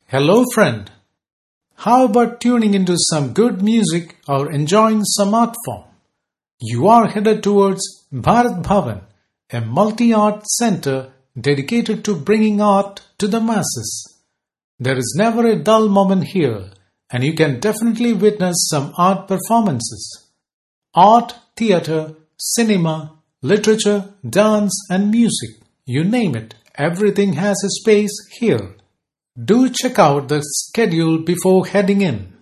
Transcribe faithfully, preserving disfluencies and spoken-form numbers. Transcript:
Hello, friend. How about tuning into some good music or enjoying some art form? You are headed towards Bharat Bhavan, a multi-art center dedicated to bringing art to the masses. There is never a dull moment here, and you can definitely witness some art performances. Art, theater, cinema, literature, dance, and music. You name it, everything has a space here. Do check out the schedule before heading in.